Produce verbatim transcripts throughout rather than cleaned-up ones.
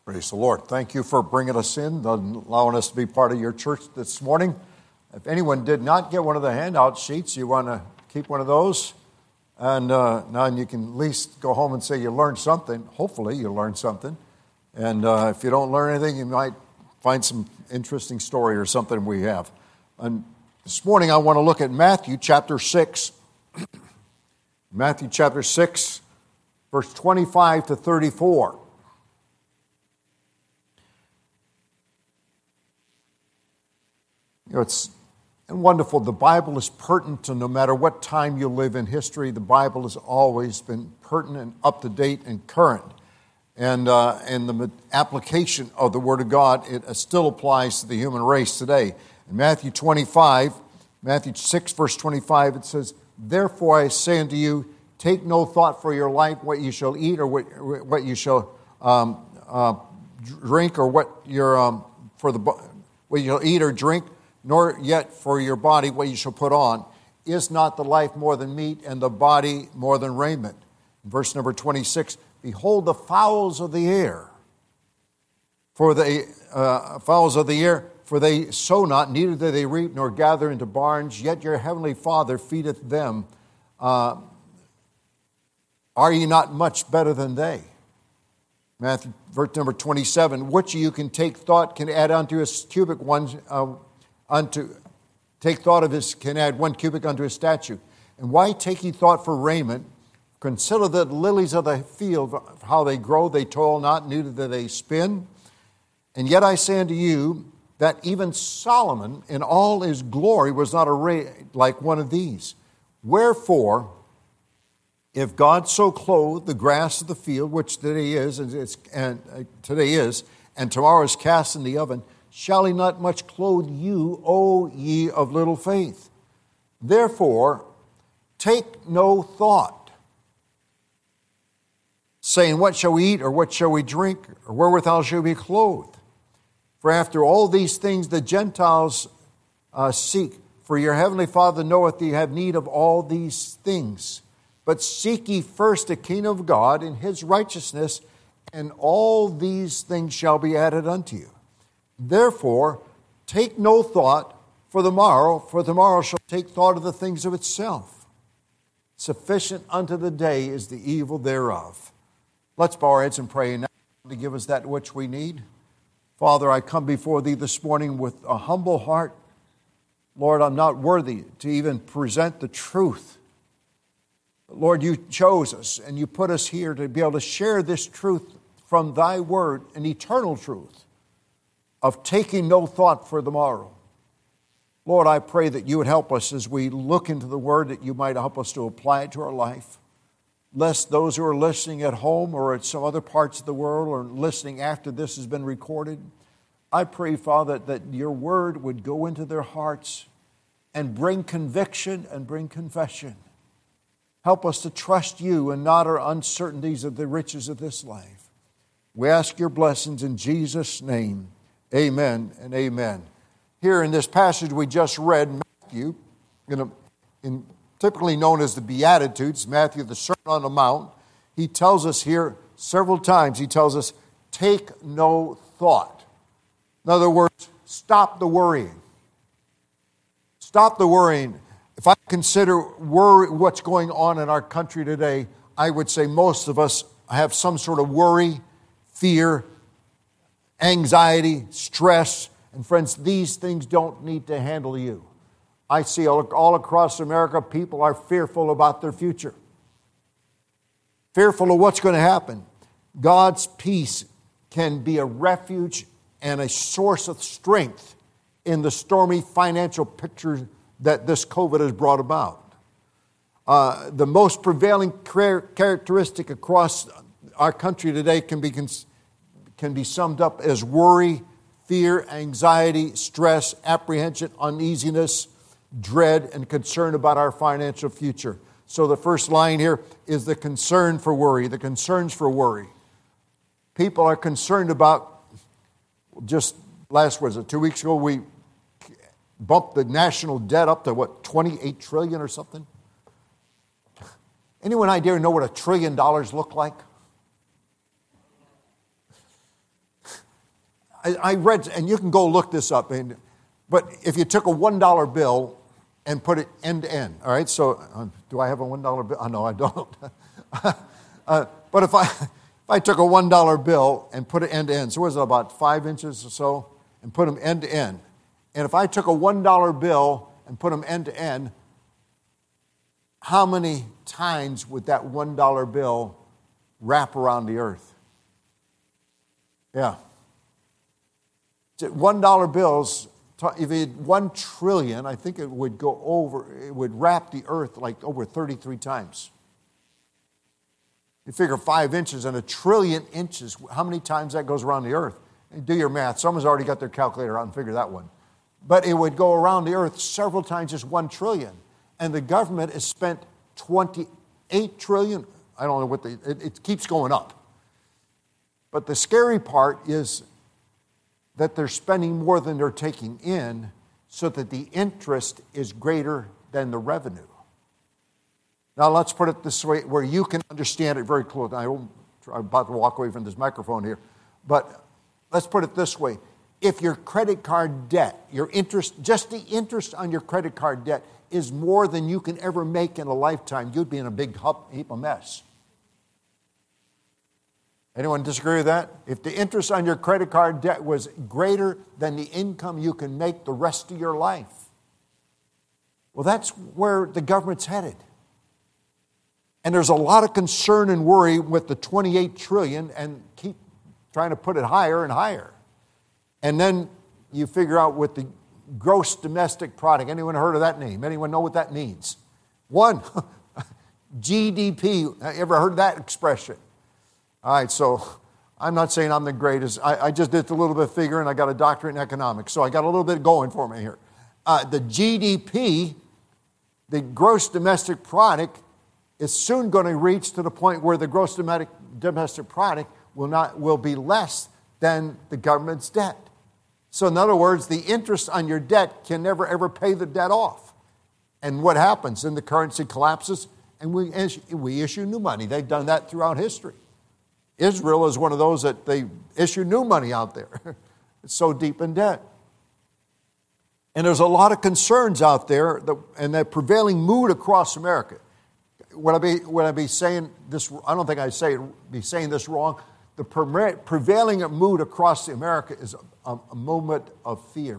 Praise the Lord. Thank you for bringing us in, allowing us to be part of your church this morning. If anyone did not get one of the handout sheets, you want to keep one of those. And uh, now you can at least go home and say you learned something. Hopefully you learned something. And uh, if you don't learn anything, you might find some interesting story or something we have. And this morning I want to look at Matthew chapter six. Matthew chapter six, verse twenty-five to thirty-four. You know, it's wonderful. The Bible is pertinent to no matter what time you live in history. The Bible has always been pertinent, up to date, and current. And uh, and the application of the Word of God, it still applies to the human race today. In Matthew twenty-five, Matthew six, verse twenty-five, it says, "Therefore I say unto you, take no thought for your life, what you shall eat, or what, what you shall um, uh, drink, or what your um, for the what you shall eat or drink, nor yet for your body what you shall put on. Is not the life more than meat, and the body more than raiment?" Verse number twenty-six, "Behold the fowls of the air, for they uh, fowls of the air, for they sow not, neither do they reap, nor gather into barns, yet your heavenly Father feedeth them. Uh, are ye not much better than they?" Matthew, verse number twenty-seven, "Which of you can take thought, can add unto his cubic one, uh, unto take thought of his, can add one cubit unto his statue. And why take ye thought for raiment? Consider the lilies of the field, how they grow, they toil not, neither do they spin. And yet I say unto you, that even Solomon in all his glory was not arrayed like one of these. Wherefore, if God so clothe the grass of the field, which today is, and, it's, and uh, today is, and tomorrow is cast in the oven, shall he not much clothe you, O ye of little faith? Therefore, take no thought, saying, what shall we eat, or what shall we drink, or wherewithal shall we be clothed? For after all these things the Gentiles uh, seek, for your heavenly Father knoweth ye have need of all these things. But seek ye first the kingdom of God and his righteousness, and all these things shall be added unto you. Therefore, take no thought for the morrow, for tomorrow shall take thought of the things of itself. Sufficient unto the day is the evil thereof." Let's bow our heads and pray now to give us that which we need. Father, I come before thee this morning with a humble heart. Lord, I'm not worthy to even present the truth. Lord, you chose us and you put us here to be able to share this truth from thy word, an eternal truth of taking no thought for the morrow. Lord, I pray that you would help us as we look into the word, that you might help us to apply it to our life. Lest those who are listening at home or at some other parts of the world or listening after this has been recorded, I pray, Father, that your word would go into their hearts and bring conviction and bring confession. Help us to trust you and not our uncertainties of the riches of this life. We ask your blessings in Jesus' name. Amen and amen. Here in this passage we just read, Matthew, in, a, in typically known as the Beatitudes, Matthew, the Sermon on the Mount, he tells us here several times, he tells us, take no thought. In other words, stop the worrying. Stop the worrying. If I consider worry, what's going on in our country today, I would say most of us have some sort of worry, fear, anxiety, stress. And friends, these things don't need to handle you. I see all, all across America, people are fearful about their future. Fearful of what's going to happen. God's peace can be a refuge and a source of strength in the stormy financial picture that this COVID has brought about. Uh, the most prevailing characteristic across our country today can be, can be summed up as worry, fear, anxiety, stress, apprehension, uneasiness, dread, and concern about our financial future. So the first line here is the concern for worry, the concerns for worry. People are concerned about, just last, was it two weeks ago, we bumped the national debt up to what, twenty-eight trillion or something? Anyone idea know what a trillion dollars look like? I, I read, and you can go look this up, and, but if you took a one dollar bill and put it end to end, all right, so uh, do I have a one dollar bill? Oh, no, I don't. uh, but if I, if I took a one dollar bill and put it end to end, so what is it, about five inches or so, and put them end to end, and if I took a one dollar bill and put them end to end, how many times would that one dollar bill wrap around the earth? Yeah. one dollar bills, if it had one trillion, I think it would go over, it would wrap the earth like over thirty-three times. You figure five inches and a trillion inches, how many times that goes around the earth? Do your math. Someone's already got their calculator out and figured that one. But it would go around the earth several times, just one trillion. And the government has spent twenty-eight trillion. I don't know what the, it, it keeps going up. But the scary part is that they're spending more than they're taking in, so that the interest is greater than the revenue. Now let's put it this way where you can understand it very close. I don't, I'm about to walk away from this microphone here. But let's put it this way. If your credit card debt, your interest, just the interest on your credit card debt is more than you can ever make in a lifetime, you'd be in a big heap of mess. Anyone disagree with that? If the interest on your credit card debt was greater than the income you can make the rest of your life, well, that's where the government's headed. And there's a lot of concern and worry with the twenty-eight trillion and keep trying to put it higher and higher. And then you figure out with the gross domestic product. Anyone heard of that name? Anyone know what that means? One, G D P. Ever heard that expression? All right, so I'm not saying I'm the greatest. I, I just did a little bit of figure, and I got a doctorate in economics, so I got a little bit going for me here. Uh, the G D P, the gross domestic product, is soon going to reach to the point where the gross domestic domestic product will not will be less than the government's debt. So in other words, the interest on your debt can never ever pay the debt off. And what happens? Then the currency collapses, and we issue, we issue new money. They've done that throughout history. Israel is one of those that they issue new money out there. It's so deep in debt. And there's a lot of concerns out there, that, and that prevailing mood across America. Would I be, would I be saying this? I don't think I'd say, be saying this wrong. The prevailing mood across America is a, a moment of fear.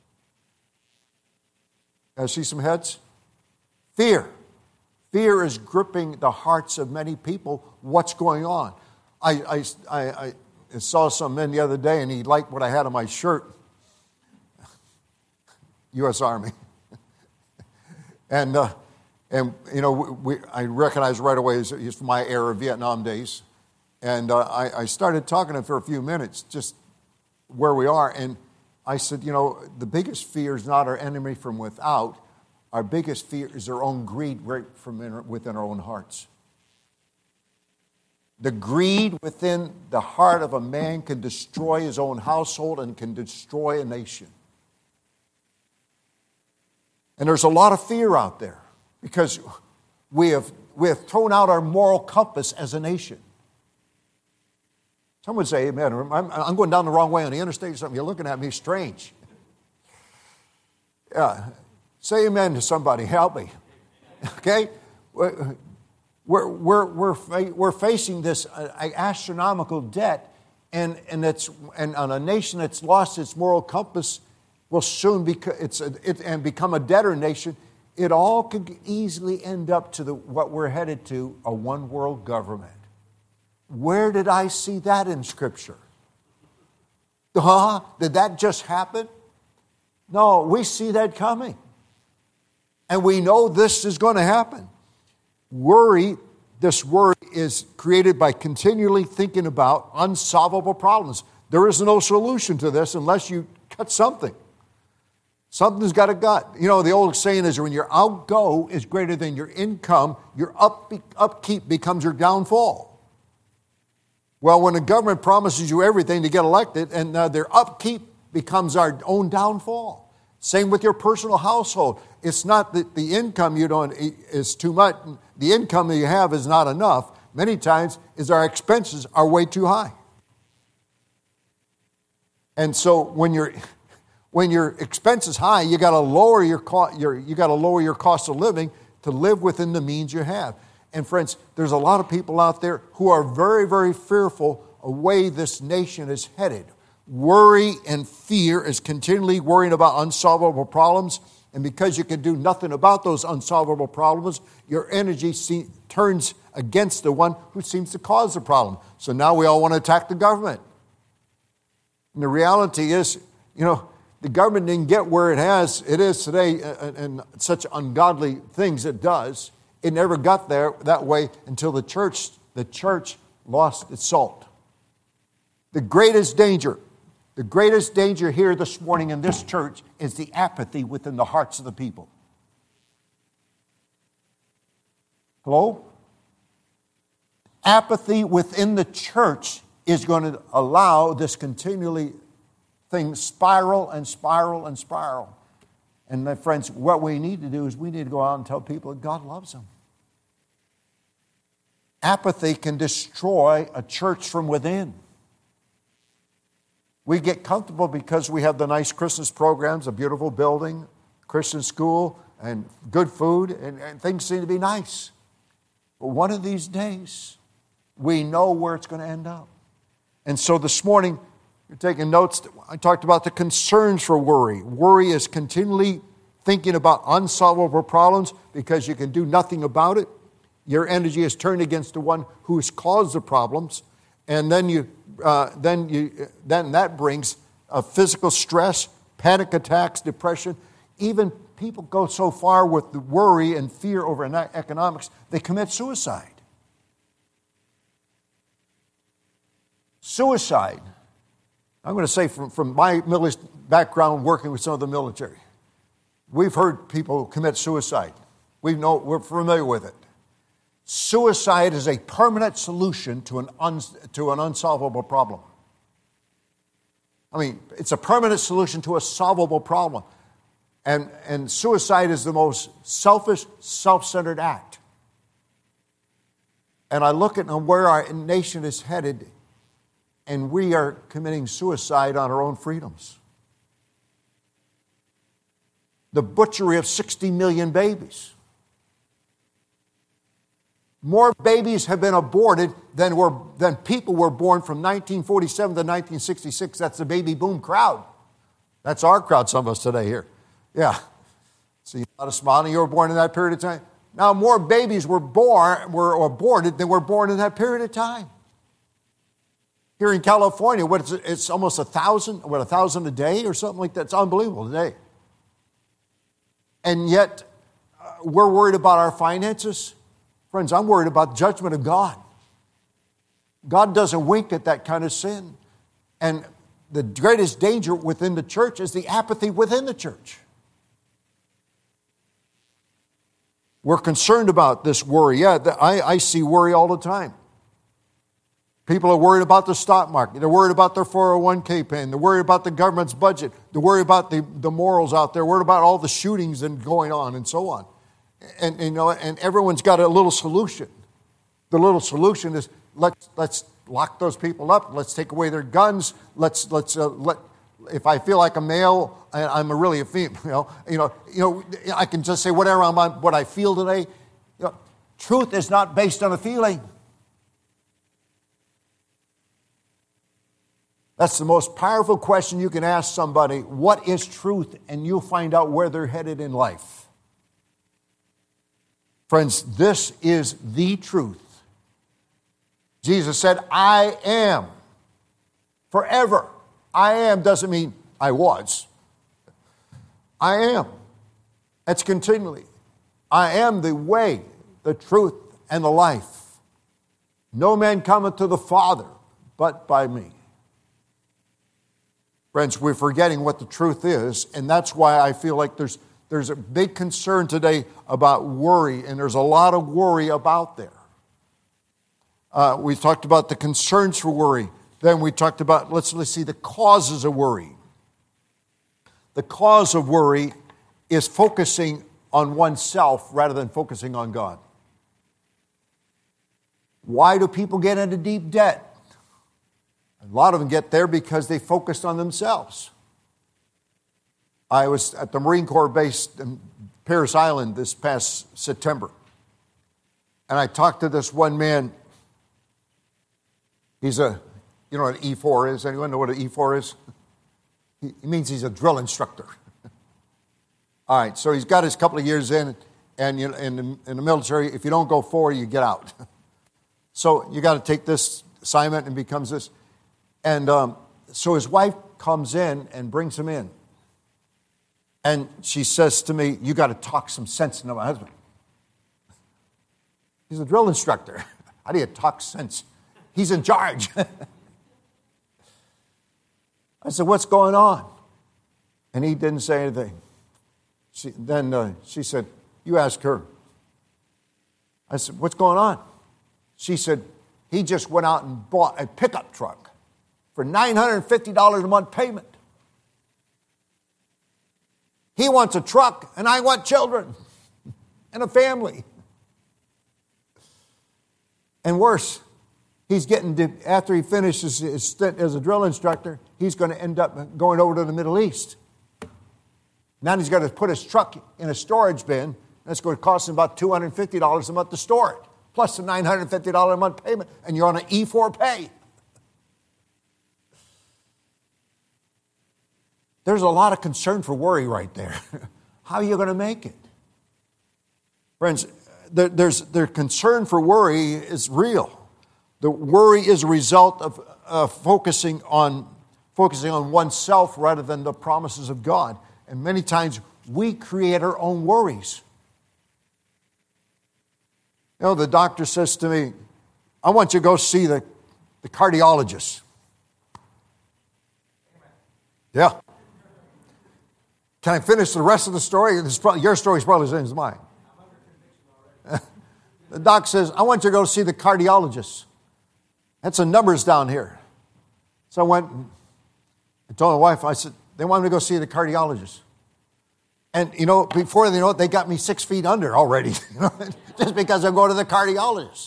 I see some heads? Fear. Fear is gripping the hearts of many people. What's going on? I, I, I, I saw some men the other day, and he liked what I had on my shirt. U S Army. and, uh, and you know, we, I recognized right away he's from my era, Vietnam days. And uh, I, I started talking to him for a few minutes, just where we are. And I said, you know, the biggest fear is not our enemy from without. Our biggest fear is our own greed right from in, within our own hearts. The greed within the heart of a man can destroy his own household and can destroy a nation. And there's a lot of fear out there because we have, we have thrown out our moral compass as a nation. Some would say, amen, I'm, I'm going down the wrong way on the interstate or something. You're looking at me strange. Yeah. Say amen to somebody. Help me. Okay? We're, we're, we're, we're facing this astronomical debt, and, and, it's, and on a nation that's lost its moral compass will soon be, it's a, it, and become a debtor nation. It all could easily end up to the, what we're headed to, a one-world government. Where did I see that in Scripture? Huh? Did that just happen? No, we see that coming. And we know this is going to happen. Worry, this worry is created by continually thinking about unsolvable problems. There is no solution to this unless you cut something. Something's got a gut. You know, the old saying is when your outgo is greater than your income, your up, upkeep becomes your downfall. Well, when the government promises you everything to get elected, and uh, their upkeep becomes our own downfall. Same with your personal household. It's not that the income you don't is too much. The income that you have is not enough. Many times is our expenses are way too high. And so when your when your expense is high, you got to lower your, co- your you got to lower your cost of living to live within the means you have. And friends, there's a lot of people out there who are very, very fearful of the way this nation is headed. Worry and fear is continually worrying about unsolvable problems. And because you can do nothing about those unsolvable problems, your energy see, turns against the one who seems to cause the problem. So now we all want to attack the government. And the reality is, you know, the government didn't get where it has, it is today, and such ungodly things it does. It never got there that way until the church, the church lost its salt. The greatest danger, the greatest danger here this morning in this church is the apathy within the hearts of the people. Hello? Apathy within the church is going to allow this continually thing spiral and spiral and spiral. And my friends, what we need to do is we need to go out and tell people that God loves them. Apathy can destroy a church from within. We get comfortable because we have the nice Christmas programs, a beautiful building, Christian school, and good food, and, and things seem to be nice. But one of these days, we know where it's going to end up. And so this morning, you're taking notes. I talked about the concerns for worry. Worry is continually thinking about unsolvable problems because you can do nothing about it. Your energy is turned against the one who has caused the problems, and then you, uh, then you, then that brings uh, physical stress, panic attacks, depression. Even people go so far with the worry and fear over economics, they commit suicide. Suicide. I'm going to say from, from my military background working with some of the military, we've heard people commit suicide. We know, we're familiar with it. Suicide is a permanent solution to an, un, to an unsolvable problem. I mean, it's a permanent solution to a solvable problem. And, and suicide is the most selfish, self-centered act. And I look at where our nation is headed, and we are committing suicide on our own freedoms. The butchery of sixty million babies. More babies have been aborted than were than people were born from nineteen forty-seven to nineteen sixty-six. That's the baby boom crowd. That's our crowd, some of us today here. Yeah. See a lot of smiling. You were born in that period of time. Now more babies were born, were aborted than were born in that period of time. Here in California, what is it? It's almost a thousand, what, a thousand a day or something like that. It's unbelievable today. And yet, uh, we're worried about our finances. Friends, I'm worried about the judgment of God. God doesn't wink at that kind of sin. And the greatest danger within the church is the apathy within the church. We're concerned about this worry. Yeah, I, I see worry all the time. People are worried about the stock market. They're worried about their four oh one k plan. They're worried about the government's budget. They're worried about the, the morals out there. Worried about all the shootings and going on and so on. And, and you know, and everyone's got a little solution. The little solution is let's let's lock those people up. Let's take away their guns. Let's let's uh, let. If I feel like a male, I'm a really a female. You know, you know, I can just say whatever I'm what I feel today. You know, truth is not based on a feeling. That's the most powerful question you can ask somebody. What is truth? And you'll find out where they're headed in life. Friends, this is the truth. Jesus said, I am forever. I am doesn't mean I was. I am. That's continually. I am the way, the truth, and the life. No man cometh to the Father but by me. Friends, we're forgetting what the truth is, and that's why I feel like there's there's a big concern today about worry, and there's a lot of worry about there. Uh, we talked about the concerns for worry. Then we talked about, let's, let's see, the causes of worry. The cause of worry is focusing on oneself rather than focusing on God. Why do people get into deep debt? A lot of them get there because they focused on themselves. I was at the Marine Corps base in Parris Island this past September. And I talked to this one man. He's a, you know what an E four is? Anyone know what an E four is? He means he's a drill instructor. All right, so he's got his couple of years in, and you know, in, the, in the military, if you don't go four, you get out. So you got to take this assignment and becomes this. And um, so his wife comes in and brings him in. And she says to me, you got to talk some sense into my husband. He's a drill instructor. How do you talk sense? He's in charge. I said, what's going on? And he didn't say anything. She, then uh, she said, you ask her. I said, what's going on? She said, he just went out and bought a pickup truck for nine hundred fifty dollars a month payment. He wants a truck, and I want children and a family. And worse, he's getting, to, after he finishes his stint as a drill instructor, he's going to end up going over to the Middle East. Now he's got to put his truck in a storage bin. That's going to cost him about two hundred fifty dollars a month to store it, plus the nine hundred fifty dollars a month payment, and you're on an E four pay. There's a lot of concern for worry right there. How are you going to make it? Friends, there, there's, their concern for worry is real. The worry is a result of uh, focusing on focusing on oneself rather than the promises of God. And many times we create our own worries. You know, the doctor says to me, I want you to go see the, the cardiologist. Yeah. Can I finish the rest of the story? This is probably, your story is probably the same as mine. The doc says, I want you to go see the cardiologist. Had some numbers down here. So I went and I told my wife, I said, they want me to go see the cardiologist. And, you know, before they know it, they got me six feet under already, you know, just because I'm going to the cardiologist.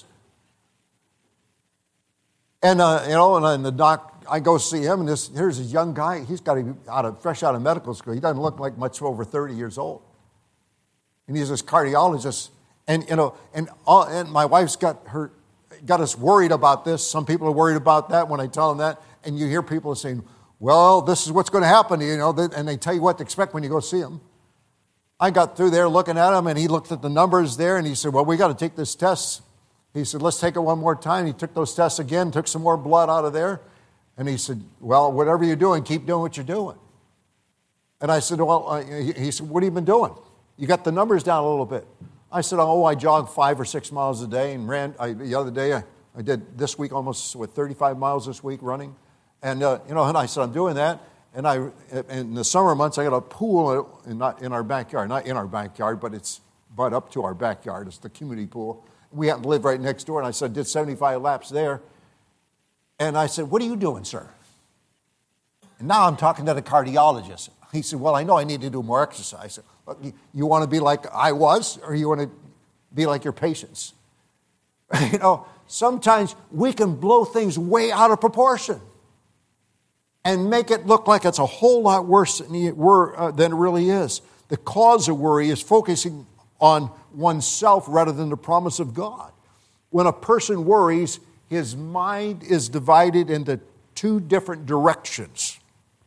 And, uh, you know, and, and the doc, I go see him, and this here's a young guy. He's got to be out of, fresh out of medical school. He doesn't look like much over thirty years old. And he's this cardiologist. And, you know, and, all, and my wife's got her, got us worried about this. Some people are worried about that when I tell them that. And you hear people saying, well, this is what's going to happen, you know, and they tell you what to expect when you go see him. I got through there looking at him, and he looked at the numbers there, and he said, well, we got to take this test. He said, let's take it one more time. He took those tests again, took some more blood out of there. And he said, well, whatever you're doing, keep doing what you're doing. And I said, well, uh, he, he said, what have you been doing? You got the numbers down a little bit. I said, oh, I jog five or six miles a day and ran. I, the other day, I, I did this week almost, what, thirty-five miles this week running. And, uh, you know, and I said, I'm doing that. And I, in the summer months, I got a pool in, not in our backyard, not in our backyard, but it's brought up to our backyard. It's the community pool. We happen to live right next door. And I said, did seventy-five laps there. And I said, what are you doing, sir? And now I'm talking to the cardiologist. He said, well, I know I need to do more exercise. I said, look, you, you want to be like I was, or you want to be like your patients? You know, sometimes we can blow things way out of proportion and make it look like it's a whole lot worse than it, uh, than it really is. The cause of worry is focusing on oneself rather than the promise of God. When a person worries, his mind is divided into two different directions.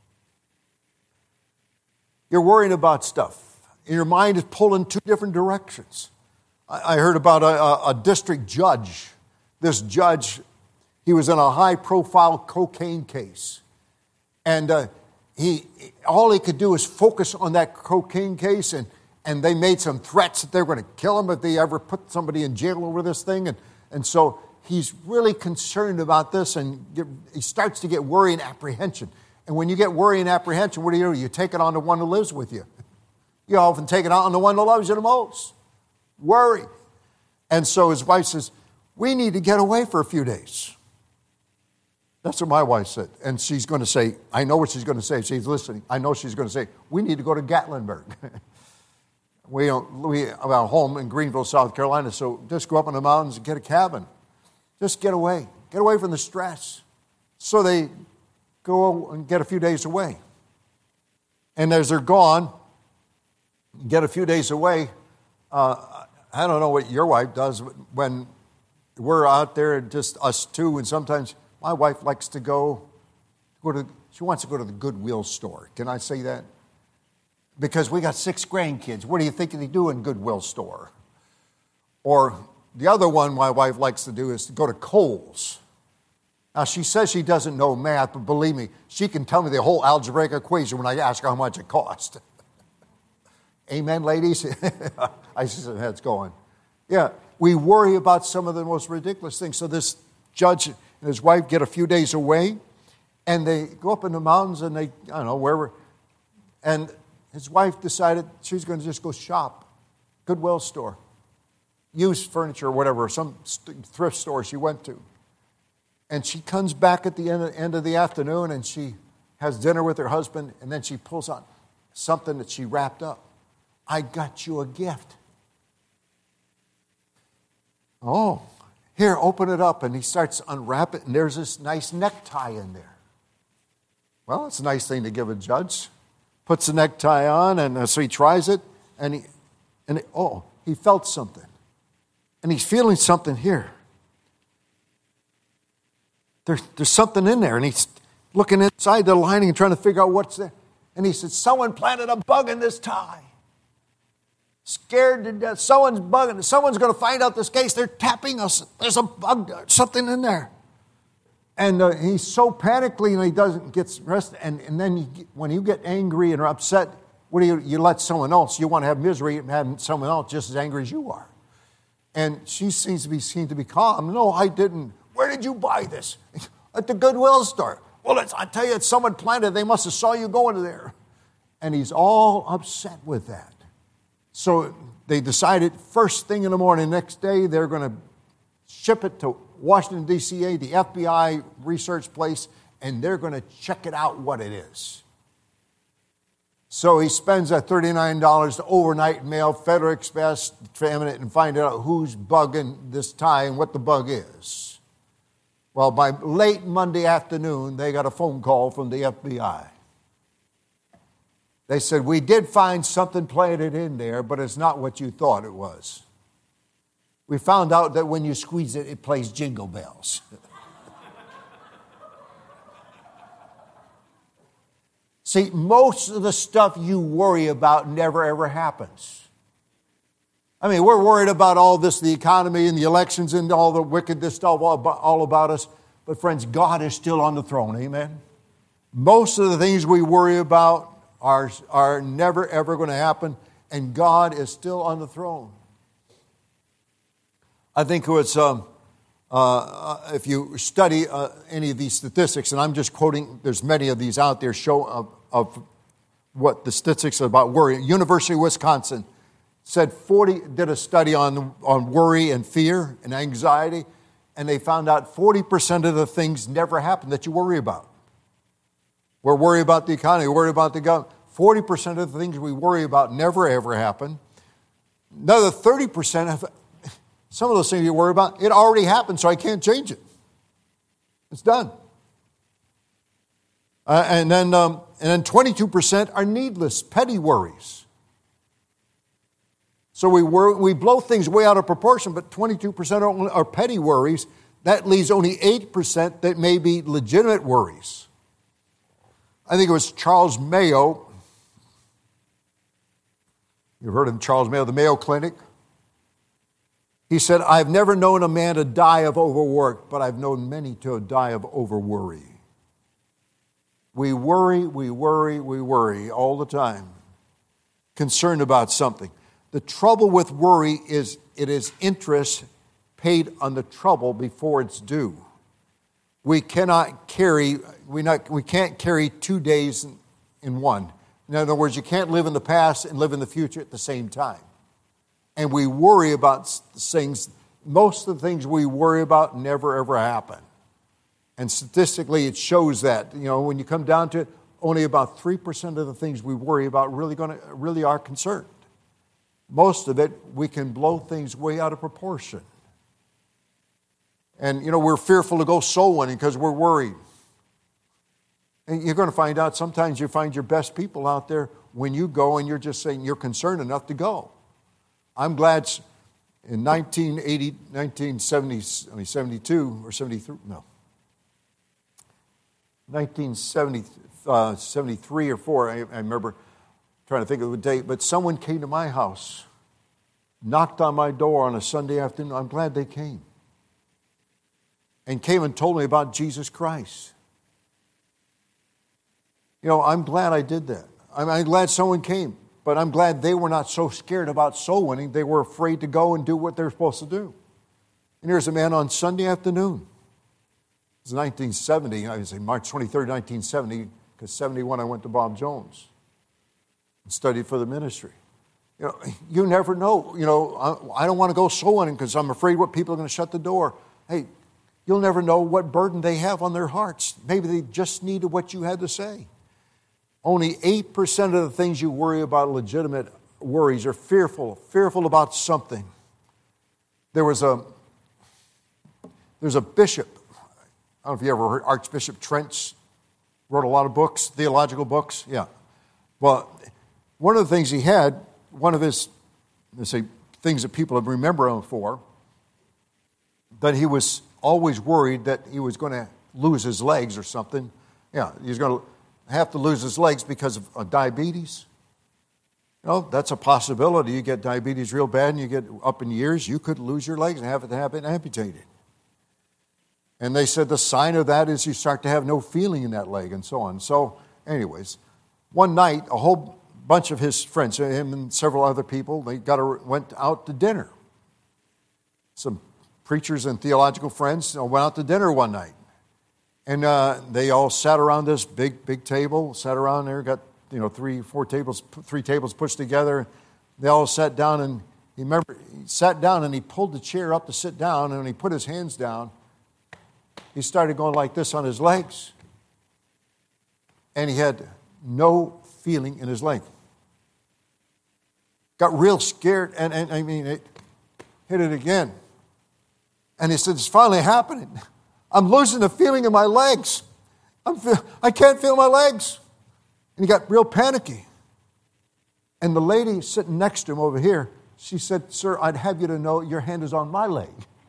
You're worrying about stuff. Your mind is pulled in two different directions. I heard about a, a district judge. This judge, he was in a high-profile cocaine case. And uh, he all he could do was focus on that cocaine case, and, and they made some threats that they were going to kill him if they ever put somebody in jail over this thing. And, and so he's really concerned about this, and get, he starts to get worry and apprehension. And when you get worry and apprehension, what do you do? You take it on the one who lives with you. You often take it out on the one who loves you the most. Worry. And so his wife says, we need to get away for a few days. That's what my wife said. And she's going to say, I know what she's going to say. She's listening. I know she's going to say, we need to go to Gatlinburg. we we have a home in Greenville, South Carolina, so just go up in the mountains and get a cabin. Just get away. Get away from the stress. So they go and get a few days away. And as they're gone, get a few days away, uh, I don't know what your wife does when we're out there, just us two, and sometimes my wife likes to go, go to, she wants to go to the Goodwill store. Can I say that? Because we got six grandkids. What do you think they do in Goodwill store? Or the other one my wife likes to do is to go to Kohl's. Now, she says she doesn't know math, but believe me, she can tell me the whole algebraic equation when I ask her how much it cost. Amen, ladies? I see some heads going. Yeah, we worry about some of the most ridiculous things. So this judge and his wife get a few days away, and they go up in the mountains, and they, I don't know, wherever, and his wife decided she's going to just go shop, Goodwill store, used furniture or whatever, some thrift store she went to. And she comes back at the end, end of the afternoon, and she has dinner with her husband, and then she pulls out something that she wrapped up. I got you a gift. Oh, here, open it up. And he starts to unwrap it, and there's this nice necktie in there. Well, it's a nice thing to give a judge. Puts the necktie on, and so he tries it, and he, and he, oh, he felt something. And he's feeling something here. There, there's something in there, and he's looking inside the lining and trying to figure out what's there. And he said, someone planted a bug in this tie. Scared to death. Someone's bugging. Someone's going to find out this case. They're tapping us. There's a bug, something in there. And uh, he's so panically, and he doesn't get rested. And, and then you get, when you get angry and are upset, what do you, you let someone else, you want to have misery and have someone else just as angry as you are. And she seems to be seemed to be calm. No, I didn't. Where did you buy this? At the Goodwill store. Well, it's, I tell you, it's someone planted. They must have saw you going there. And he's all upset with that. So they decided first thing in the morning, next day, they're going to ship it to Washington, D C, the F B I research place, and they're going to check it out what it is. So he spends that thirty-nine dollars to overnight mail, Federal Express, examine it, and find out who's bugging this tie and what the bug is. Well, by late Monday afternoon, they got a phone call from the F B I. They said, we did find something planted in there, but it's not what you thought it was. We found out that when you squeeze it, it plays jingle bells. See, most of the stuff you worry about never, ever happens. I mean, we're worried about all this, the economy and the elections and all the wickedness stuff all about us. But friends, God is still on the throne, amen? Most of the things we worry about are, are never, ever going to happen, and God is still on the throne. I think it's, um, uh, if you study uh, any of these statistics, and I'm just quoting, there's many of these out there, show of, of what the statistics about worry. University of Wisconsin said forty did a study on, on worry and fear and anxiety, and they found out forty percent of the things never happen that you worry about. We're worried about the economy, we're worried about the government. forty percent of the things we worry about never, ever happen. Another thirty percent of some of those things you worry about, it already happened, so I can't change it. It's done. Uh, and then um, and then twenty-two percent are needless, petty worries. So we worry, we blow things way out of proportion, but twenty-two percent are, are petty worries. That leaves only eight percent that may be legitimate worries. I think it was Charles Mayo. You've heard of Charles Mayo, the Mayo Clinic. He said, I've never known a man to die of overwork, but I've known many to die of overworry. We worry, we worry, we worry all the time, concerned about something. The trouble with worry is it is interest paid on the trouble before it's due. We cannot carry, we not, we can't carry two days in, in one. In other words, you can't live in the past and live in the future at the same time. And we worry about things. Most of the things we worry about never, ever happen. And statistically, it shows that. You know, when you come down to it, only about three percent of the things we worry about really going to really are concerned. Most of it, we can blow things way out of proportion. And, you know, we're fearful to go soul winning because we're worried. And you're going to find out sometimes you find your best people out there when you go and you're just saying you're concerned enough to go. I'm glad in nineteen eighty, nineteen seventy, I mean seventy-two or seventy-three, no. nineteen seventy, uh, seventy-three or four, I, I remember trying to think of the date, but someone came to my house, knocked on my door on a Sunday afternoon. I'm glad they came. And came and told me about Jesus Christ. You know, I'm glad I did that. I'm, I'm glad someone came, but I'm glad they were not so scared about soul winning. They were afraid to go and do what they're supposed to do. And here's a man on Sunday afternoon. It was nineteen seventy, I would say March twenty-third, nineteen seventy, because seventy-one I went to Bob Jones and studied for the ministry. You know, you never know. You know, I, I don't want to go soul winning because I'm afraid what people are going to shut the door. Hey, you'll never know what burden they have on their hearts. Maybe they just needed what you had to say. Only eight percent of the things you worry about, legitimate worries, are fearful, fearful about something. There was a, there's a bishop, I don't know if you ever heard, Archbishop Trent wrote a lot of books, theological books. Yeah. Well, one of the things he had, one of his, let's say, things that people have remembered him for, that he was always worried that he was going to lose his legs or something. Yeah, he's going to have to lose his legs because of uh, diabetes. You know, that's a possibility. You get diabetes real bad and you get up in years, you could lose your legs and have it have it amputated. And they said the sign of that is you start to have no feeling in that leg and so on. So, anyways, one night, a whole bunch of his friends, him and several other people, they got a, went out to dinner. Some preachers and theological friends you know, went out to dinner one night. And uh, they all sat around this big, big table, sat around there, got, you know, three, four tables, three tables pushed together. They all sat down, and he remember, he sat down and he pulled the chair up to sit down, and when he put his hands down, he started going like this on his legs. And he had no feeling in his leg. Got real scared, and, and I mean, it hit it again. And he said, it's finally happening. I'm losing the feeling in my legs. I'm feel, I can't feel my legs. And he got real panicky. And the lady sitting next to him over here, she said, sir, I'd have you to know your hand is on my leg.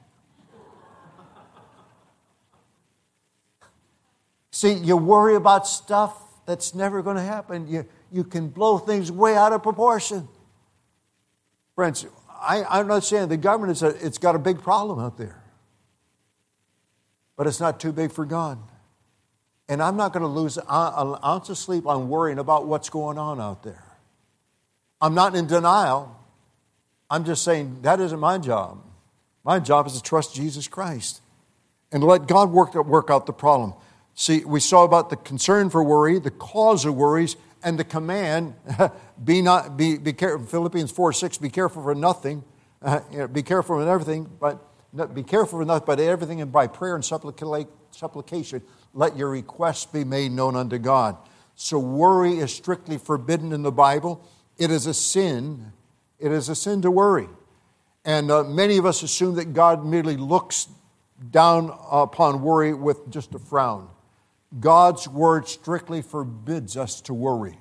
See, you worry about stuff that's never going to happen. You, you can blow things way out of proportion. Friends, I, I'm not saying the government is a, it's got a big problem out there. But it's not too big for God. And I'm not going to lose an ounce of sleep on worrying about what's going on out there. I'm not in denial. I'm just saying that isn't my job. My job is to trust Jesus Christ and let God work, work out the problem. See, we saw about the concern for worry, the cause of worries, and the command, be not, be, be careful, Philippians four six, be careful for nothing, uh, you know, be careful in everything, but be careful for nothing, but everything, and by prayer and supplication, let your requests be made known unto God. So worry is strictly forbidden in the Bible. It is a sin. It is a sin to worry. And uh, many of us assume that God merely looks down upon worry with just a frown. God's word strictly forbids us to worry.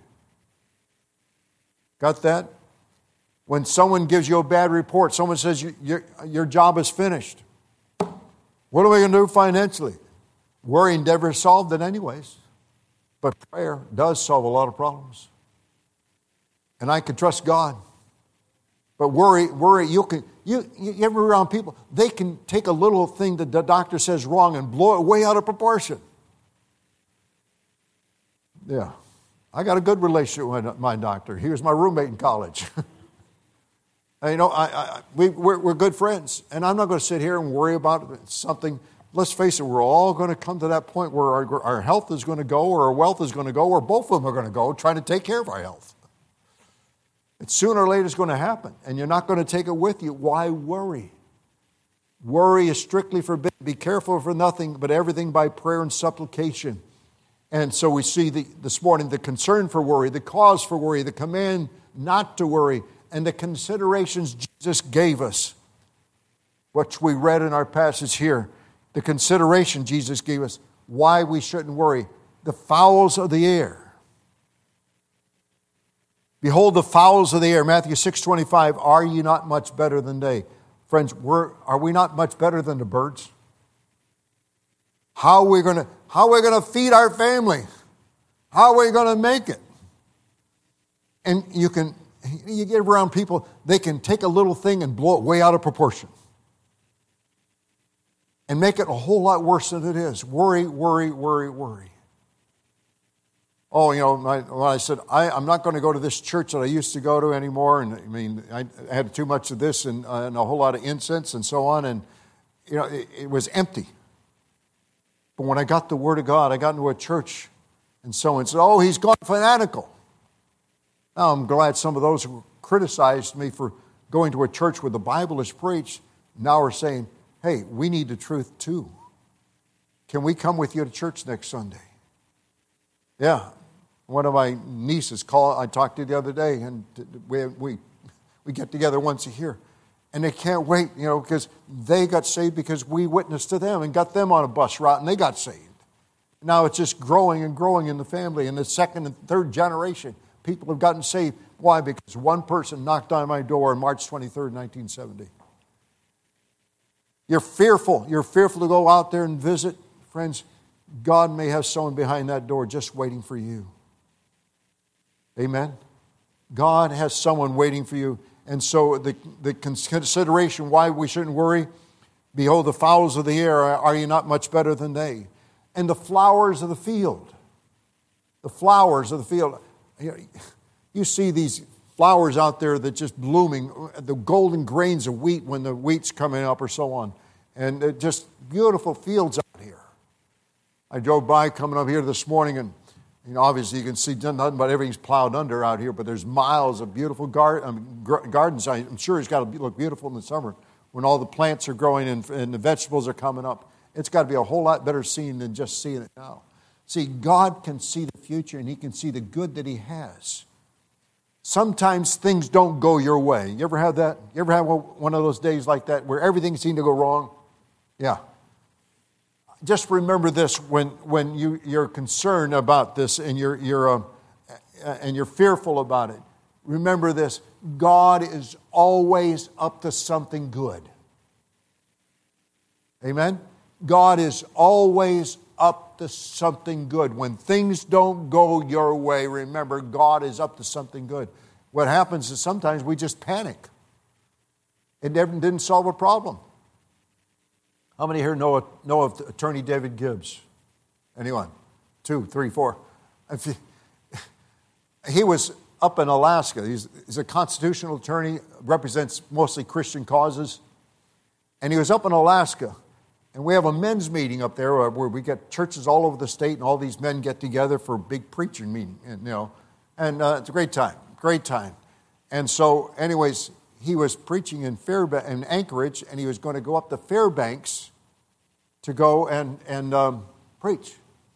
Got that? When someone gives you a bad report, someone says you, your, your job is finished. What are we going to do financially? Worrying never solved it anyways. But prayer does solve a lot of problems. And I can trust God. But worry, worry, you can, you, you ever around people, they can take a little thing that the doctor says wrong and blow it way out of proportion. Yeah. I got a good relationship with my doctor. He was my roommate in college. You know, I, I, we, we're, we're good friends, and I'm not going to sit here and worry about something. Let's face it, we're all going to come to that point where our, our health is going to go, or our wealth is going to go, or both of them are going to go, trying to take care of our health. It's sooner or later it's going to happen, and you're not going to take it with you. Why worry? Worry is strictly forbidden. Be careful for nothing, but everything by prayer and supplication. And so we see the, this morning the concern for worry, the cause for worry, the command not to worry, and the considerations Jesus gave us, which we read in our passage here. The consideration Jesus gave us, why we shouldn't worry. The the fowls of the air. Behold the fowls of the air. Matthew six twenty-five, are ye not much better than they? Friends, we're, are we not much better than the birds? How are we going to, how are we going to feed our family? How are we going to make it? And you can, you get around people, they can take a little thing and blow it way out of proportion. And make it a whole lot worse than it is. Worry, worry, worry, worry. Oh, you know, my, when I said, I, I'm not going to go to this church that I used to go to anymore, and I mean, I had too much of this and, uh, and a whole lot of incense and so on, and, you know, it, it was empty. But when I got the Word of God, I got into a church, and someone said, oh, he's gone fanatical. Now, I'm glad some of those who criticized me for going to a church where the Bible is preached now are saying, hey, we need the truth too. Can we come with you to church next Sunday? Yeah. One of my nieces called, I talked to the other day, and we, we, we get together once a year. And they can't wait, you know, because they got saved because we witnessed to them and got them on a bus route and they got saved. Now it's just growing and growing in the family. In the second and third generation, people have gotten saved. Why? Because one person knocked on my door on March twenty-third, nineteen seventy. You're fearful. You're fearful to go out there and visit. Friends, God may have someone behind that door just waiting for you. Amen? God has someone waiting for you. And so the, the consideration why we shouldn't worry, behold the fowls of the air, are you not much better than they? And the flowers of the field. The flowers of the field. You see these flowers out there that just blooming, the golden grains of wheat when the wheat's coming up or so on. And they're just beautiful fields out here. I drove by coming up here this morning, and you know, obviously you can see nothing but everything's plowed under out here, but there's miles of beautiful gar- um, gardens. I'm sure it's got to look beautiful in the summer when all the plants are growing and, and the vegetables are coming up. It's got to be a whole lot better scene than just seeing it now. See, God can see the future, and He can see the good that He has. Sometimes things don't go your way. You ever have that? You ever have one of those days like that where everything seemed to go wrong? Yeah. Just remember this when, when you, you're concerned about this and you're, you're, uh, and you're fearful about it. Remember this, God is always up to something good. Amen? God is always up to something good. When things don't go your way, remember, God is up to something good. What happens is sometimes we just panic. It never, didn't solve a problem. How many here know, know of Attorney David Gibbs? Anyone? Two, three, four. If you, he was up in Alaska. He's, he's a constitutional attorney, represents mostly Christian causes. And he was up in Alaska. And we have a men's meeting up there where we get churches all over the state, and all these men get together for a big preaching meeting. And, you know, and uh, it's a great time, great time. And so, anyways, he was preaching in Fairba- in Anchorage, and he was going to go up to Fairbanks to go and, and um, preach.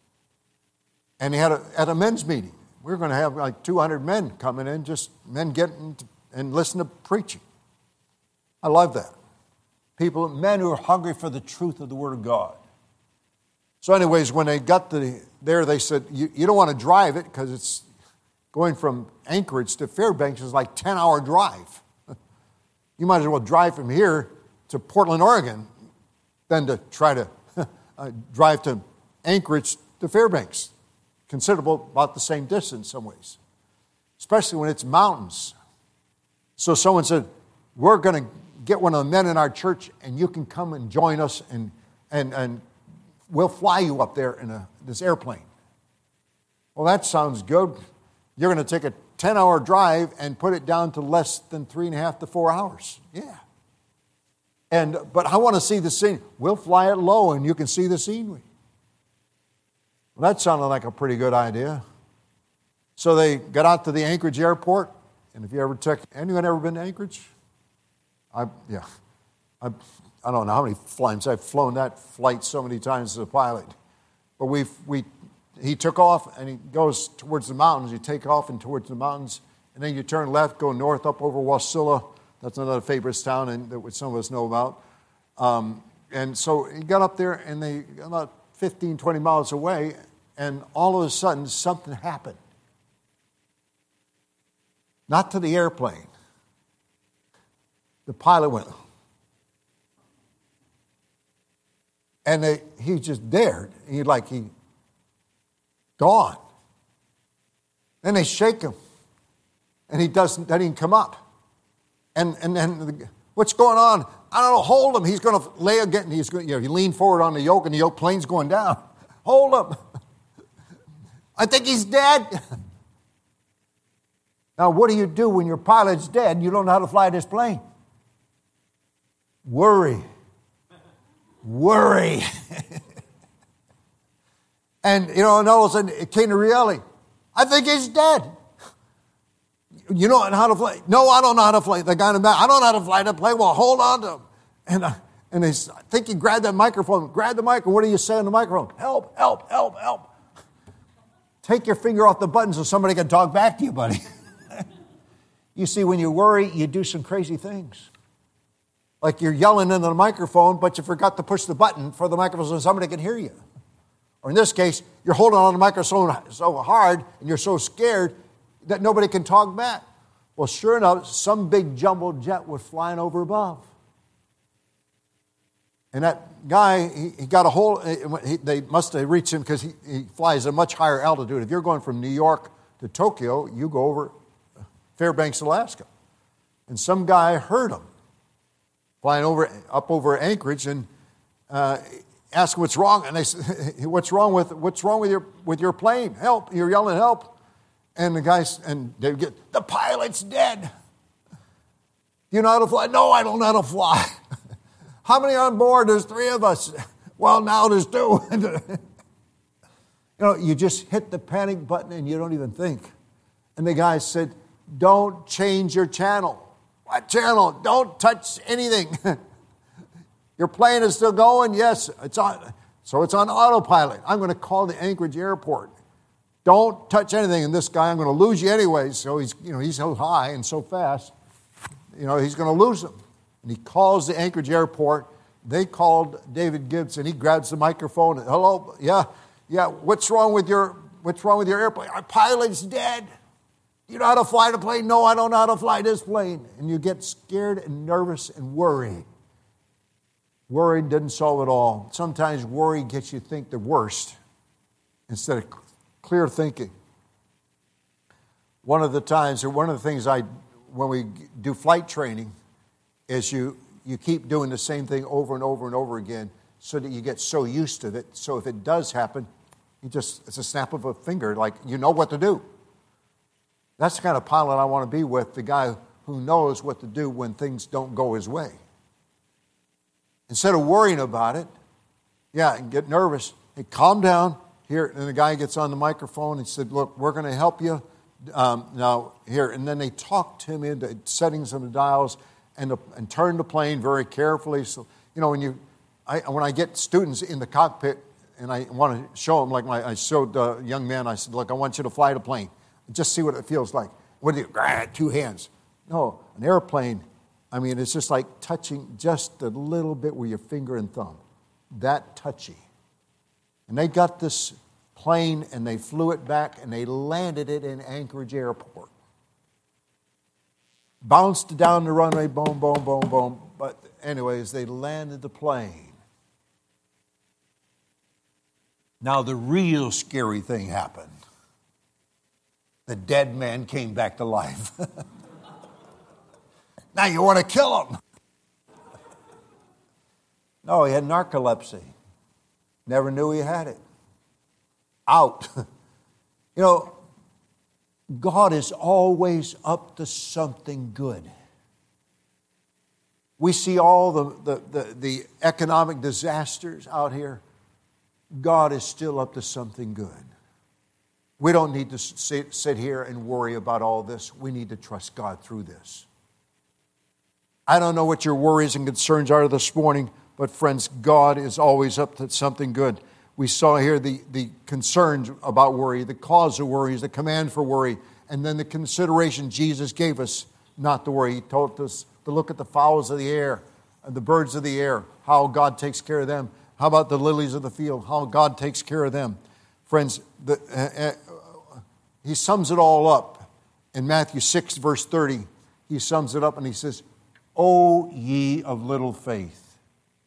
And he had a, at a men's meeting. We were going to have like two hundred men coming in, just men getting to, and listen to preaching. I love that. People, men who are hungry for the truth of the Word of God. So anyways, when they got to the, there, they said, you, you don't want to drive it because it's going from Anchorage to Fairbanks is like a ten-hour drive. You might as well drive from here to Portland, Oregon, than to try to uh, drive to Anchorage to Fairbanks. Considerable, about the same distance in some ways, especially when it's mountains. So someone said, we're going to get one of the men in our church, and you can come and join us, and and and we'll fly you up there in a, this airplane. Well, that sounds good. You're going to take a ten-hour drive and put it down to less than three and a half to four hours. Yeah. And but I want to see the scene. We'll fly it low, and you can see the scenery. Well, that sounded like a pretty good idea. So they got out to the Anchorage airport, and if you ever took, anyone ever been to Anchorage? I yeah, I I don't know how many flights I've flown that flight so many times as a pilot, but we we he took off and he goes towards the mountains. You take off and towards the mountains, and then you turn left, go north up over Wasilla. That's another famous town and that some of us know about. Um, and so he got up there, and they about fifteen, twenty miles away, and all of a sudden something happened. Not to the airplane. The pilot went, and they, he just dared. He like he gone. Then they shake him, and he doesn't. Doesn't even come up. And and then the, what's going on? I don't know. Hold him. He's going to lay again. He's going. You know, he leaned forward on the yoke, and the yoke plane's going down. Hold him. I think he's dead. Now, what do you do when your pilot's dead and you don't know how to fly this plane? Worry. Worry. And, you know, and all of a sudden it came to reality. I think he's dead. You know how to fly? No, I don't know how to fly. The guy in the back, I don't know how to fly the plane. Well, hold on to him. And, uh, and they, I think he grabbed that microphone. Grab the microphone. What do you say on the microphone? Help, help, help, help. Take your finger off the button so somebody can talk back to you, buddy. You see, when you worry, you do some crazy things. Like you're yelling into the microphone, but you forgot to push the button for the microphone so somebody can hear you. Or in this case, you're holding on to the microphone so hard and you're so scared that nobody can talk back. Well, sure enough, some big jumbo jet was flying over above. And that guy, he, he got a hold, he, they must have reached him because he, he flies at a much higher altitude. If you're going from New York to Tokyo, you go over Fairbanks, Alaska. And some guy heard him flying over up over Anchorage and uh, asked what's wrong. And they said, "What's wrong with what's wrong with your with your plane? Help! You're yelling help!" And the guys and they get the pilot's dead. Do you know how to fly? No, I don't know how to fly. How many on board? There's three of us. Well, now there's two. You know, you just hit the panic button and you don't even think. And the guy said, "Don't change your channel." What channel? Don't touch anything. Your plane is still going? Yes, it's on. So it's on autopilot. I'm going to call the Anchorage airport. Don't touch anything. And this guy, I'm going to lose you anyway. So he's, you know, he's so high and so fast. You know, he's going to lose him. And he calls the Anchorage airport. They called David Gibbs, and he grabs the microphone. Hello, yeah, yeah. What's wrong with your What's wrong with your airplane? Our pilot's dead. You know how to fly the plane? No, I don't know how to fly this plane. And you get scared and nervous and worry. Worry doesn't solve it all. Sometimes worry gets you to think the worst instead of clear thinking. One of the times, or one of the things I, when we do flight training, is you, you keep doing the same thing over and over and over again so that you get so used to it. So if it does happen, you just, it's a snap of a finger, like you know what to do. That's the kind of pilot I want to be with, the guy who knows what to do when things don't go his way. Instead of worrying about it, yeah, and get nervous, hey, calm down. Here, and the guy gets on the microphone and said, "Look, we're going to help you um, now here." And then they talked him into settings on the dials and, the, and turned the plane very carefully. So, you know, when you, I, when I get students in the cockpit and I want to show them, like my, I showed the young man, I said, "Look, I want you to fly the plane. Just see what it feels like." What do you, ah, two hands? No, an airplane, I mean, it's just like touching just a little bit with your finger and thumb. That touchy. And they got this plane and they flew it back and they landed it in Anchorage Airport. Bounced down the runway, boom, boom, boom, boom. But anyways, they landed the plane. Now the real scary thing happened. The dead man came back to life. Now you want to kill him. No, he had narcolepsy. Never knew he had it. Out. You know, God is always up to something good. We see all the, the, the, the economic disasters out here. God is still up to something good. We don't need to sit, sit here and worry about all this. We need to trust God through this. I don't know what your worries and concerns are this morning, but friends, God is always up to something good. We saw here the, the concerns about worry, the cause of worry, the command for worry, and then the consideration Jesus gave us not to worry. He told us to look at the fowls of the air, the birds of the air, how God takes care of them. How about the lilies of the field, how God takes care of them. Friends, the, uh, uh, he sums it all up in Matthew six, verse thirty. He sums it up and he says, O ye of little faith.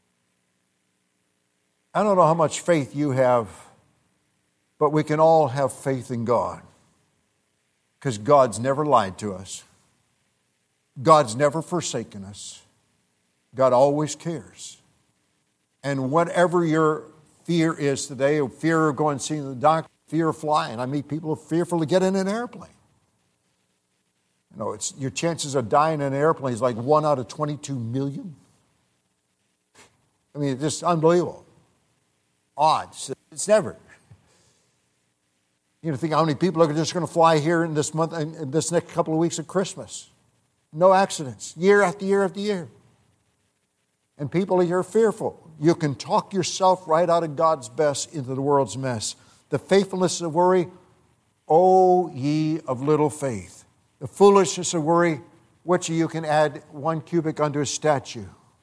I don't know how much faith you have, but we can all have faith in God. Because God's never lied to us. God's never forsaken us. God always cares. And whatever your fear is today, fear of going and seeing the doctor, fear of flying. I meet people who are fearful to get in an airplane. You know, it's, your chances of dying in an airplane is like one out of twenty-two million. I mean, it's just unbelievable. Odds. It's never. You know, think how many people are just going to fly here in this month and in this next couple of weeks of Christmas. No accidents, year after year after year. And people are here fearful. You can talk yourself right out of God's best into the world's mess. The faithfulness of worry, O ye of little faith. The foolishness of worry, which you can add one cubit under a statue.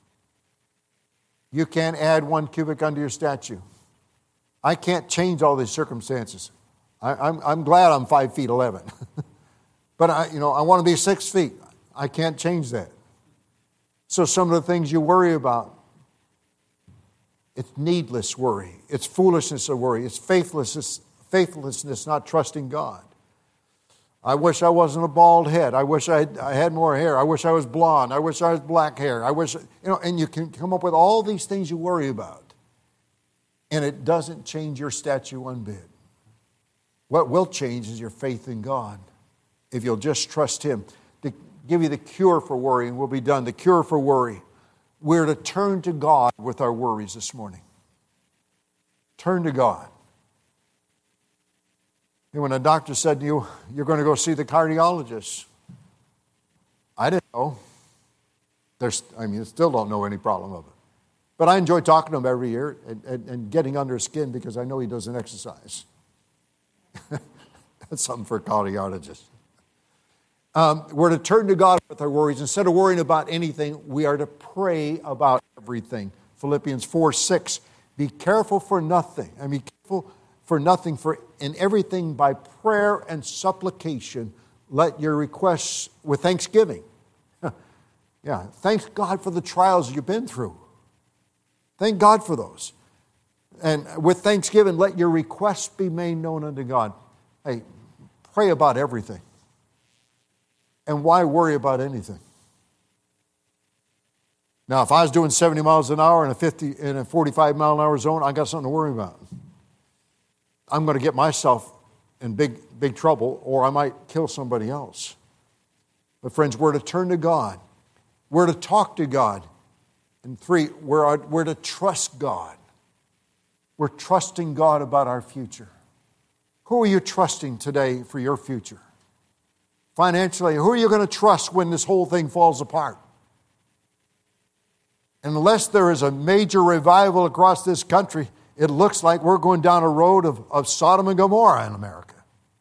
You can't add one cubit under your statue. I can't change all these circumstances. I, I'm, I'm glad I'm five feet eleven. But I, you know, I want to be six feet. I can't change that. So some of the things you worry about, it's needless worry. It's foolishness of worry. It's faithlessness, faithlessness, not trusting God. I wish I wasn't a bald head. I wish I had, I had more hair. I wish I was blonde. I wish I was black hair. I wish, you know, and you can come up with all these things you worry about. And it doesn't change your statue one bit. What will change is your faith in God. If you'll just trust Him. To give you the cure for worry, and we'll be done. The cure for worry. We're to turn to God with our worries this morning. Turn to God. And when a doctor said to you, you're going to go see the cardiologist, I didn't know. There's, I mean, I still don't know any problem of it. But I enjoy talking to him every year and, and, and getting under his skin because I know he doesn't exercise. That's something for a cardiologist. Um, we're to turn to God with our worries. Instead of worrying about anything, we are to pray about everything. Philippians four six, be careful for nothing. I mean, careful for nothing, for in everything by prayer and supplication, let your requests with thanksgiving. Yeah, thank God for the trials you've been through. Thank God for those. And with thanksgiving, let your requests be made known unto God. Hey, pray about everything. And why worry about anything? Now, if I was doing seventy miles an hour in a fifty in a forty-five mile an hour zone, I got something to worry about. I'm going to get myself in big, big trouble, or I might kill somebody else. But friends, we're to turn to God. We're to talk to God. And three, we're, we're to trust God. We're trusting God about our future. Who are you trusting today for your future? Financially, who are you going to trust when this whole thing falls apart? And unless there is a major revival across this country, it looks like we're going down a road of, of Sodom and Gomorrah in America.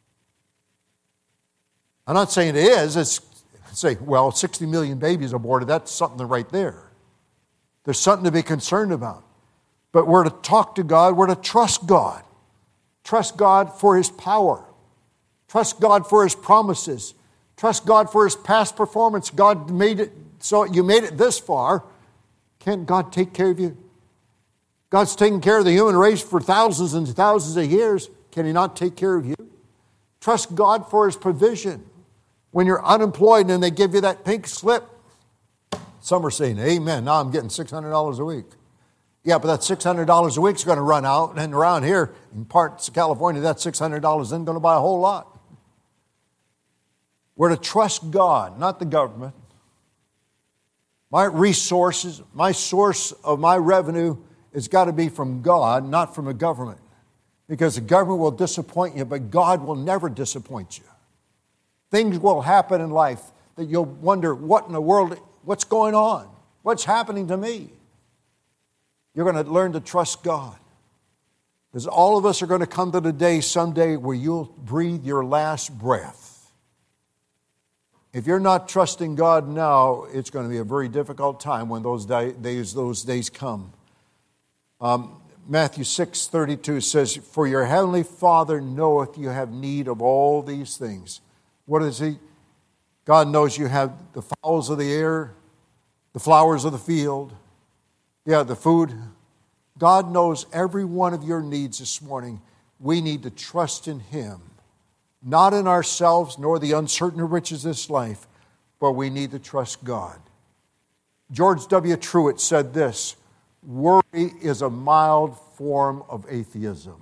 I'm not saying it is. It's say, well, sixty million babies aborted. That's something right there. There's something to be concerned about. But we're to talk to God. We're to trust God. Trust God for His power. Trust God for His promises. Trust God for His past performance. God made it so you made it this far. Can't God take care of you? God's taken care of the human race for thousands and thousands of years. Can He not take care of you? Trust God for His provision. When you're unemployed and they give you that pink slip, some are saying, amen, now I'm getting six hundred dollars a week. Yeah, but that six hundred dollars a week is going to run out. And around here, in parts of California, that six hundred dollars isn't going to buy a whole lot. We're to trust God, not the government. My resources, my source of my revenue has got to be from God, not from a government. Because the government will disappoint you, but God will never disappoint you. Things will happen in life that you'll wonder, what in the world, what's going on? What's happening to me? You're going to learn to trust God. Because all of us are going to come to the day someday where you'll breathe your last breath. If you're not trusting God now, it's going to be a very difficult time when those days, those days come. Um, Matthew six thirty-two says, "For your heavenly Father knoweth you have need of all these things." What is he? God knows you have the fowls of the air, the flowers of the field, yeah, the food. God knows every one of your needs this morning. We need to trust in Him, not in ourselves nor the uncertain riches of this life, but we need to trust God. George W. Truett said this, "Worry is a mild form of atheism."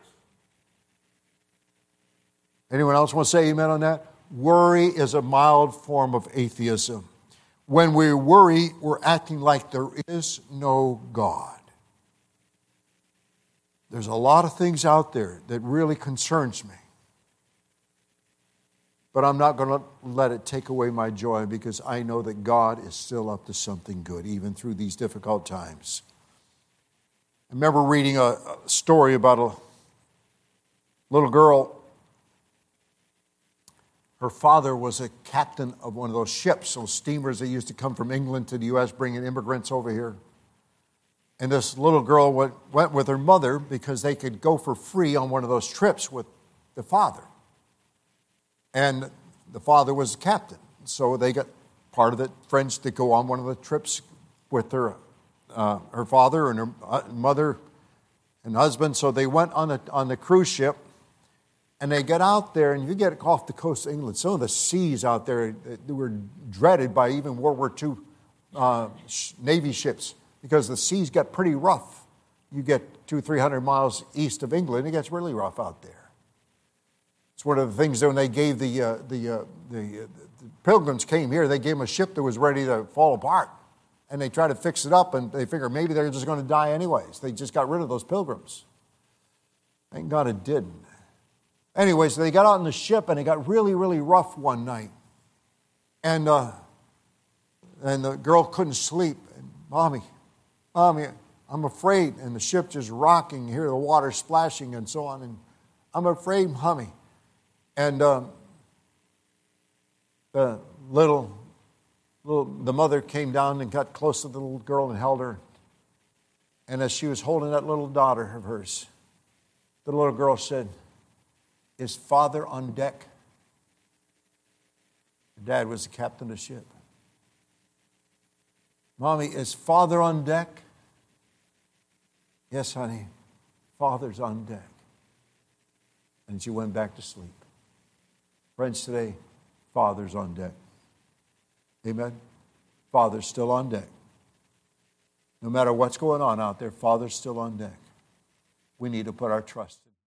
Anyone else want to say amen on that? Worry is a mild form of atheism. When we worry, we're acting like there is no God. There's a lot of things out there that really concerns me. But I'm not going to let it take away my joy, because I know that God is still up to something good, even through these difficult times. I remember reading a, a story about a little girl. Her father was a captain of one of those ships, those steamers that used to come from England to the U S bringing immigrants over here. And this little girl went, went with her mother because they could go for free on one of those trips with the father. And the father was the captain. So they got part of the friends to go on one of the trips with her, uh, her father and her mother and husband. So they went on, a, on the cruise ship. And they get out there, and you get off the coast of England. Some of the seas out there they were dreaded by even World War Two uh, Navy ships, because the seas got pretty rough. You get two, three hundred miles east of England, it gets really rough out there. It's one of the things that when they gave the uh, the, uh, the, uh, the pilgrims came here, they gave them a ship that was ready to fall apart, and they tried to fix it up, and they figured maybe they're just going to die anyways. They just got rid of those pilgrims. Thank God it didn't. Anyway, so they got out on the ship, and it got really, really rough one night. And uh, and the girl couldn't sleep. And, Mommy, Mommy, I'm afraid. And the ship just rocking, you hear the water splashing and so on. And I'm afraid, Mommy. And um, the little, little, the mother came down and got close to the little girl and held her. And as she was holding that little daughter of hers, the little girl said, "Is Father on deck?" Her dad was the captain of the ship. "Mommy, is Father on deck?" "Yes, honey, Father's on deck." And she went back to sleep. Friends, today, Father's on deck. Amen? Father's still on deck. No matter what's going on out there, Father's still on deck. We need to put our trust